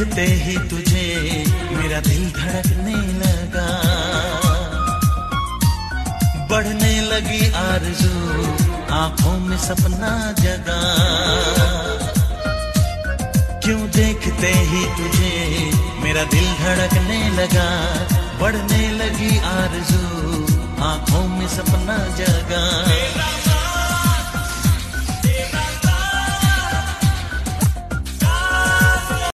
देखते ही तुझे मेरा दिल धड़कने लगा, बढ़ने लगी आरज़ू आंखों में सपना जगा। क्यों देखते ही तुझे मेरा दिल धड़कने लगा, बढ़ने लगी आरज़ू आंखों में सपना जगा।